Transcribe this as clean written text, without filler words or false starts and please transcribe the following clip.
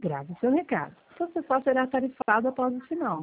Grave seu recado. Seu acessório será tarifado após o sinal.